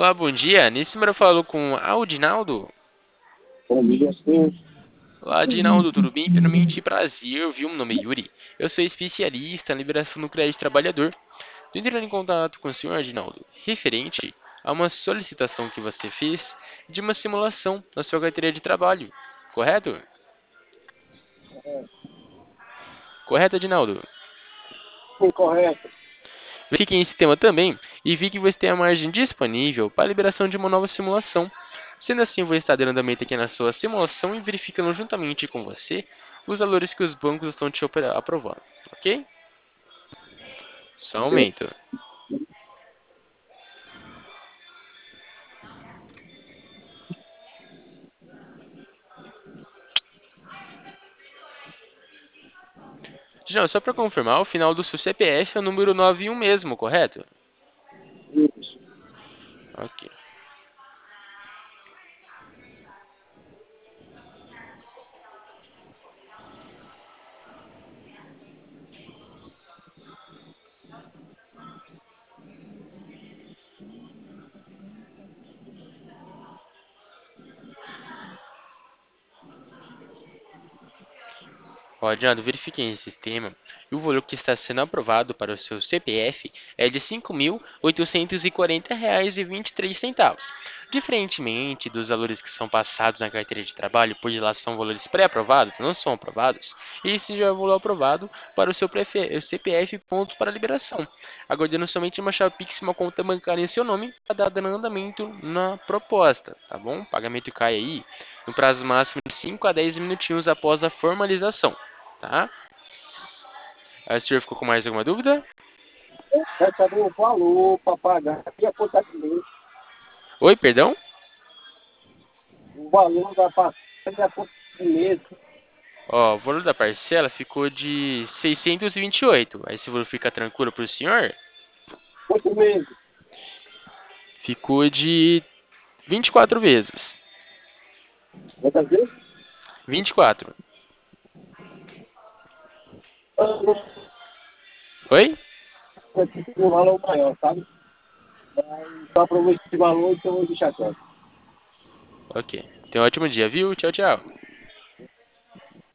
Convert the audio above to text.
Olá, bom dia. Nesse número eu falo com Aldinaldo. Bom dia, sim. Olá, Aldinaldo, tudo bem? Primeiramente, prazer, viu? Meu nome é Yuri. Eu sou especialista em liberação no crédito trabalhador. Estou entrando em contato com o senhor, Aldinaldo, referente a uma solicitação que você fez de uma simulação na sua carteira de trabalho. Correto? Correto, Aldinaldo? Sim, correto. Verifiquei esse tema também e vi que você tem a margem disponível para a liberação de uma nova simulação. Sendo assim, vou estar dando andamento aqui na sua simulação e verificando juntamente com você os valores que os bancos estão te aprovando, ok? Só um Sim. momento. Já, só para confirmar, o final do seu CPF é o número 91 mesmo, correto? Isso. Ok. Rodrigo, verifiquei em sistema e o valor que está sendo aprovado para o seu CPF é de R$ 5.840,23. Diferentemente dos valores que são passados na carteira de trabalho, por lá são valores pré-aprovados, não são aprovados, esse já é o valor aprovado para o seu CPF ponto para liberação, aguardando somente uma chave Pix e uma conta bancária em seu nome para dar andamento na proposta, tá bom? O pagamento cai aí no prazo máximo de 5 a 10 minutinhos após a formalização. Tá? Aí o senhor ficou com mais alguma dúvida? Quero saber o valor para pagar e a quantidade de mês. Oi, perdão? O valor da passagem e a quantidade de mês. Ó, o valor da parcela ficou de 628. Aí se valor fica tranquilo para o senhor, 8 meses. ficou de 24 vezes. Quantas vezes? 24. Eu Oi? preciso de um valor maior, sabe? Mas só aprovei esse valor, então eu vou deixar quieto. Ok. Tenha um ótimo dia, viu? Tchau, tchau.